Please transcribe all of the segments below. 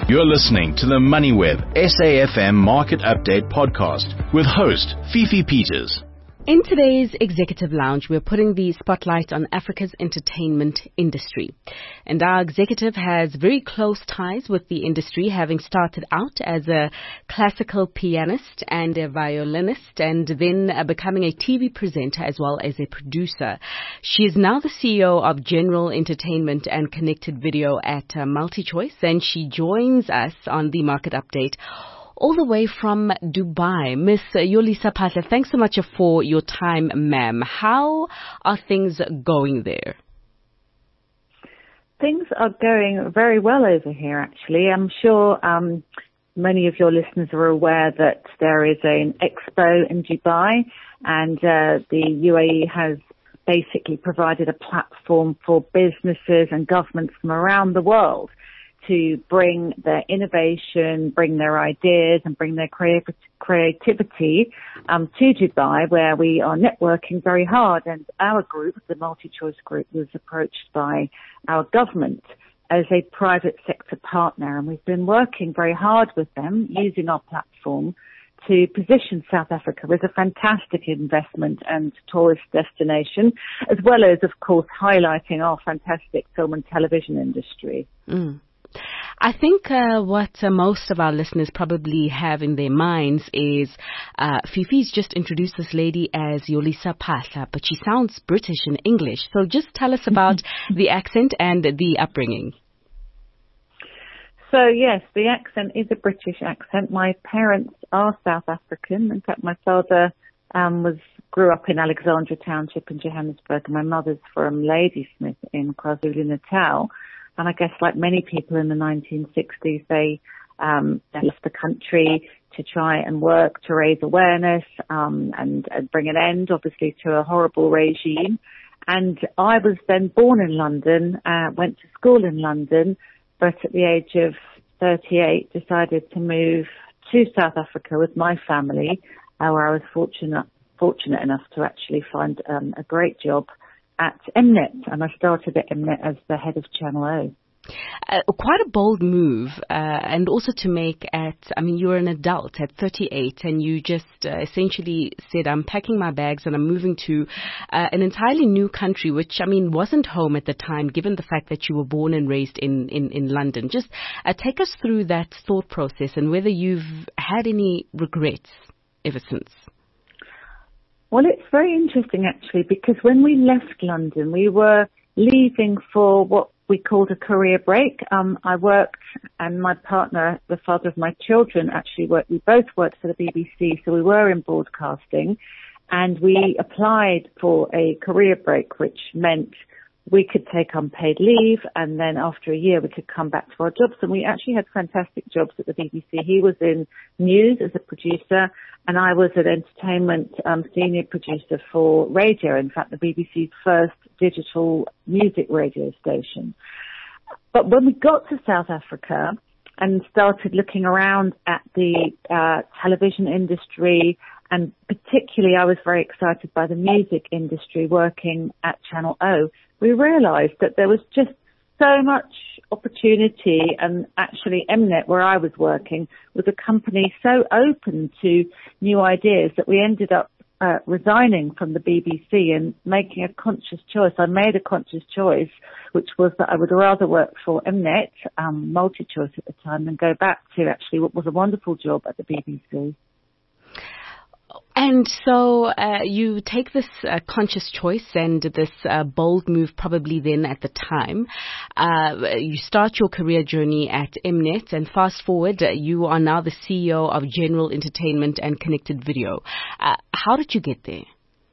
You're listening to the MoneyWeb SAFM Market Update podcast with host Fifi Peters. In today's Executive Lounge, we're putting the spotlight on Africa's entertainment industry. And our executive has very close ties with the industry, having started out as a classical pianist and a violinist, and then becoming a TV presenter as well as a producer. She is now the CEO of General Entertainment and Connected Video at MultiChoice, and she joins us on the Market Update all the way from Dubai. Miss Yolisa Phahla, thanks so much for your time, ma'am. How are things going there? Things are going very well over here, actually. I'm sure many of your listeners are aware that there is an expo in Dubai, and the UAE has basically provided a platform for businesses and governments from around the world to bring their innovation, bring their ideas and bring their creativity to Dubai, where we are networking very hard. And our group, the MultiChoice Group, was approached by our government as a private sector partner. And we've been working very hard with them, using our platform to position South Africa as a fantastic investment and tourist destination, as well as, of course, highlighting our fantastic film and television industry. I think what most of our listeners probably have in their minds is Fifi's just introduced this lady as Yolisa Phahla, but she sounds British in English. So just tell us about the accent and the upbringing. So yes, the accent is a British accent. My parents are South African. In fact, my father grew up in Alexandra Township in Johannesburg, and my mother's from Ladysmith in KwaZulu-Natal. And I guess like many people in the 1960s, they left the country to try and work to raise awareness and bring an end, obviously, to a horrible regime. And I was then born in London, went to school in London, but at the age of 38 decided to move to South Africa with my family, where I was fortunate enough to actually find a great job at Mnet, and I started at Mnet as the head of Channel O. Quite a bold move, and also to make you were an adult at 38, and you just essentially said, I'm packing my bags and I'm moving to an entirely new country, which, wasn't home at the time, given the fact that you were born and raised in London. Just take us through that thought process and whether you've had any regrets ever since. Well, it's very interesting, actually, because when we left London, we were leaving for what we called a career break. I worked, and my partner, the father of my children, actually worked. We both worked for the BBC, so we were in broadcasting, and we applied for a career break, which meant we could take unpaid leave, and then after a year we could come back to our jobs. And we actually had fantastic jobs at the BBC. He was in news as a producer, and I was an entertainment senior producer for radio, in fact the BBC's first digital music radio station. But when we got to South Africa and started looking around at the television industry, and particularly I was very excited by the music industry working at Channel O, we realised that there was just so much opportunity, and actually Mnet, where I was working, was a company so open to new ideas that we ended up resigning from the BBC and making a conscious choice. I made a conscious choice, which was that I would rather work for Mnet, MultiChoice at the time, than go back to actually what was a wonderful job at the BBC. And so you take this conscious choice and this bold move probably then at the time. You start your career journey at Mnet, and fast forward, you are now the CEO of General Entertainment and Connected Video. How did you get there?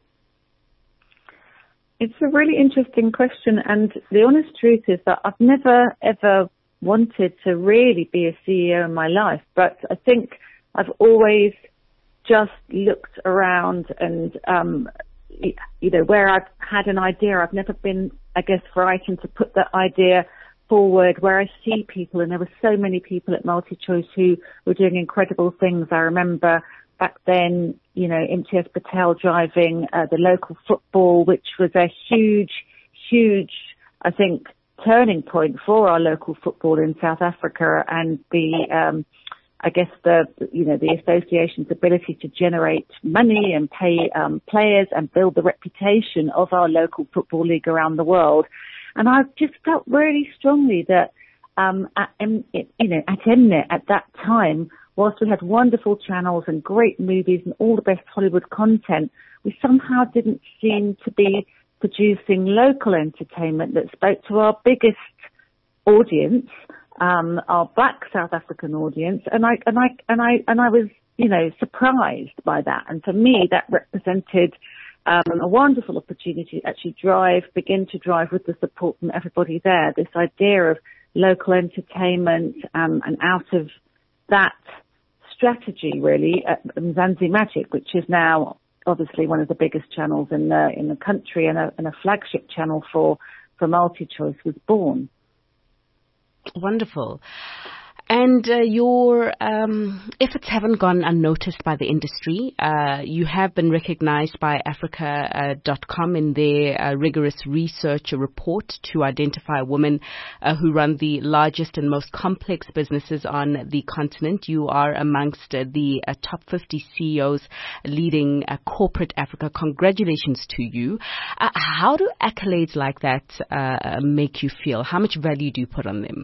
It's a really interesting question, and the honest truth is that I've never, ever wanted to really be a CEO in my life, but I think I've always just looked around and, where I've had an idea, I've never been, frightened to put that idea forward, where I see people, and there were so many people at MultiChoice who were doing incredible things. I remember back then, Imtiaz Patel driving the local football, which was a huge, I think, turning point for our local football in South Africa, and the association's ability to generate money and pay players and build the reputation of our local football league around the world. And I just felt really strongly that at Mnet at that time, whilst we had wonderful channels and great movies and all the best Hollywood content, we somehow didn't seem to be producing local entertainment that spoke to our biggest audience, our Black South African audience, and I was, surprised by that. And for me, that represented a wonderful opportunity to actually begin to drive with the support from everybody there, this idea of local entertainment, and out of that strategy, really, Mzansi Magic, which is now obviously one of the biggest channels in the country and a flagship channel for MultiChoice, was born. Wonderful. And your efforts haven't gone unnoticed by the industry. You have been recognized by Africa.com in their rigorous research report to identify women who run the largest and most complex businesses on the continent. You are amongst the top 50 CEOs leading corporate Africa. Congratulations to you. How do accolades like that make you feel? How much value do you put on them?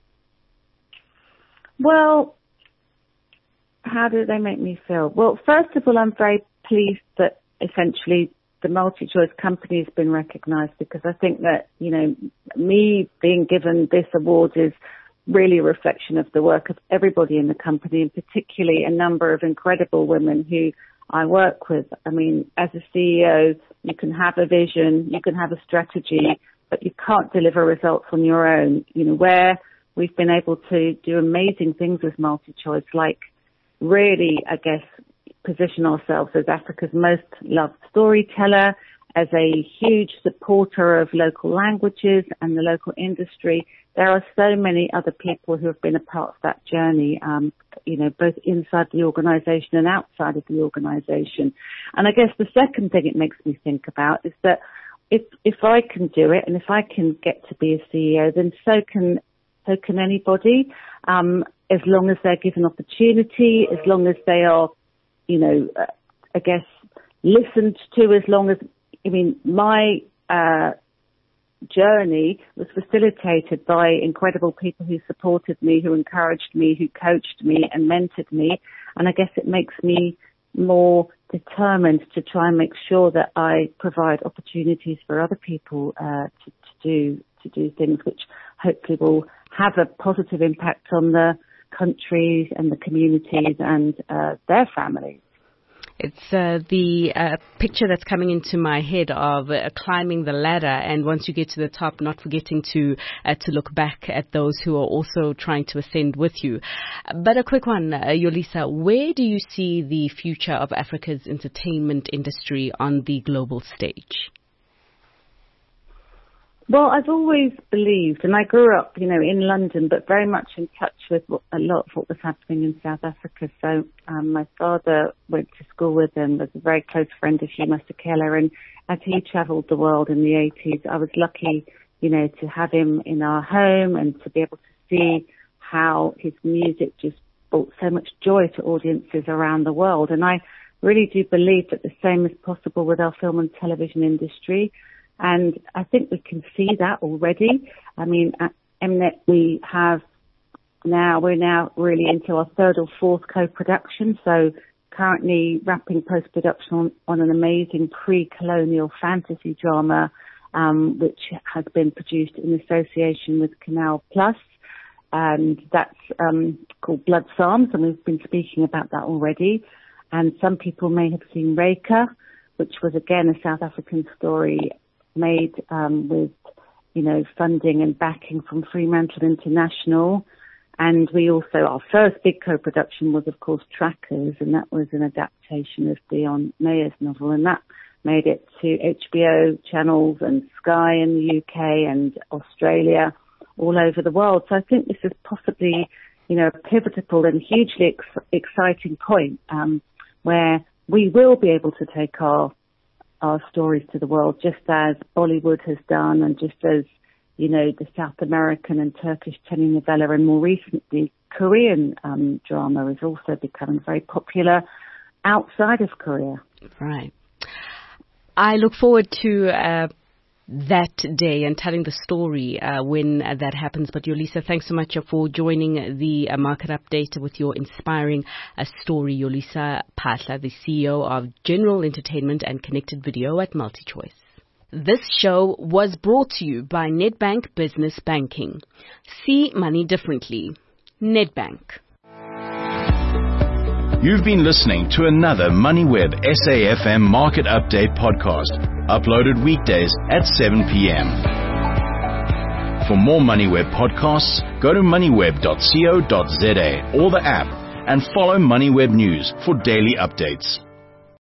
Well, how do they make me feel? Well, first of all, I'm very pleased that essentially the MultiChoice company has been recognised, because I think that, me being given this award is really a reflection of the work of everybody in the company, and particularly a number of incredible women who I work with. I mean, as a CEO, you can have a vision, you can have a strategy, but you can't deliver results on your own. Where we've been able to do amazing things with MultiChoice, like really, I guess, position ourselves as Africa's most loved storyteller, as a huge supporter of local languages and the local industry. There are so many other people who have been a part of that journey, both inside the organisation and outside of the organisation. And I guess the second thing it makes me think about is that if I can do it, and if I can get to be a CEO, then so can anybody, as long as they're given opportunity, as long as they are, listened to, as long as, my journey was facilitated by incredible people who supported me, who encouraged me, who coached me and mentored me. And I guess it makes me more determined to try and make sure that I provide opportunities for other people to do things which hopefully will have a positive impact on the countries and the communities and their families. It's the picture that's coming into my head of climbing the ladder, and once you get to the top, not forgetting to look back at those who are also trying to ascend with you. But a quick one, Yolisa, where do you see the future of Africa's entertainment industry on the global stage? Well, I've always believed, and I grew up, in London, but very much in touch with a lot of what was happening in South Africa. So my father went to school with him, was a very close friend of Hugh Masekela, and as he travelled the world in the 80s, I was lucky, to have him in our home and to be able to see how his music just brought so much joy to audiences around the world. And I really do believe that the same is possible with our film and television industry. And I think we can see that already. I mean, at Mnet, we're now really into our third or fourth co-production. So currently wrapping post-production on an amazing pre-colonial fantasy drama, which has been produced in association with Canal Plus. And that's called Blood Psalms, and we've been speaking about that already. And some people may have seen Reka, which was again a South African story made with, funding and backing from Fremantle International. And we also, our first big co-production was, of course, Trackers, and that was an adaptation of Dion Mayer's novel, and that made it to HBO channels and Sky in the UK and Australia, all over the world. So I think this is possibly, a pivotal and hugely exciting point where we will be able to take our stories to the world, just as Bollywood has done, and just as the South American and Turkish telenovela, and more recently Korean drama is also becoming very popular outside of Korea. Right. I look forward to that day and telling the story when that happens. But Yolisa, thanks so much for joining the Market Update with your inspiring story. Yolisa Phahla, the CEO of General Entertainment and Connected Video at MultiChoice. This show was brought to you by Nedbank Business Banking. See money differently. Nedbank. You've been listening to another MoneyWeb SAFM Market Update podcast, uploaded weekdays at 7 p.m. For more MoneyWeb podcasts, go to moneyweb.co.za or the app and follow MoneyWeb News for daily updates.